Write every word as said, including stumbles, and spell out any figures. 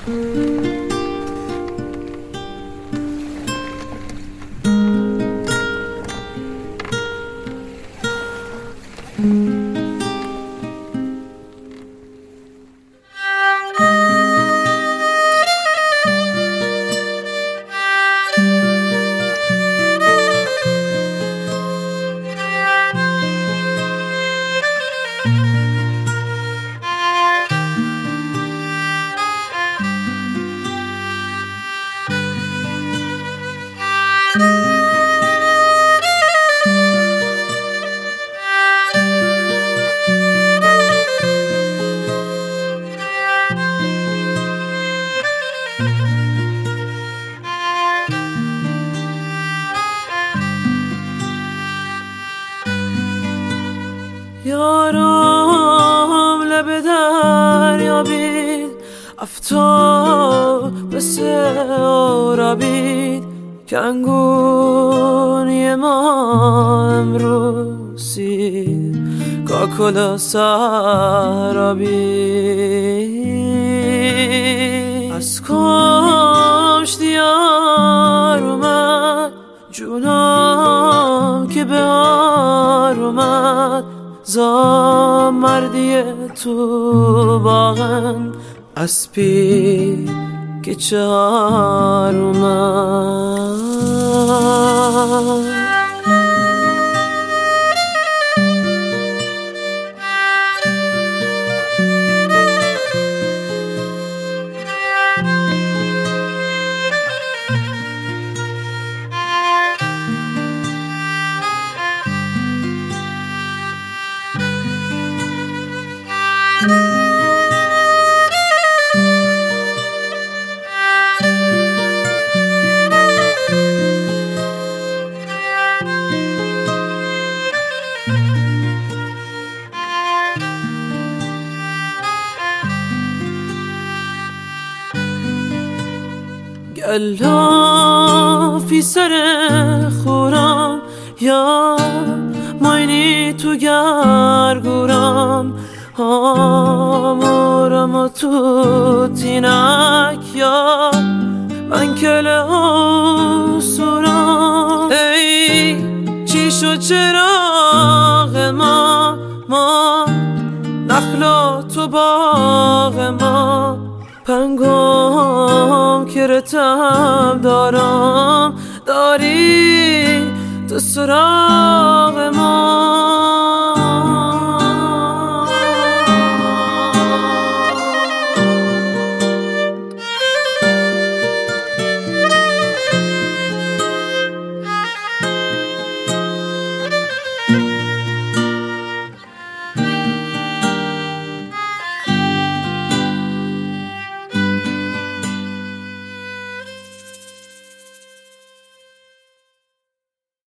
یارم لب دریا بید، افتاب به سر بید، کنگونی ما امروزی کاکل سر بید. از کمش دیار اومد جونم که بهار اومد، زام مردی تو باغن اسبی که چهار اومد. گلافی سر خورم یا ماینی تو گرگورم، آمورم و تو تینک یا من کل سورم. ای چی شد چراغ ما ما نخلا تو باغ ما، پنگام که رتب دارم داری تو سراغ ما.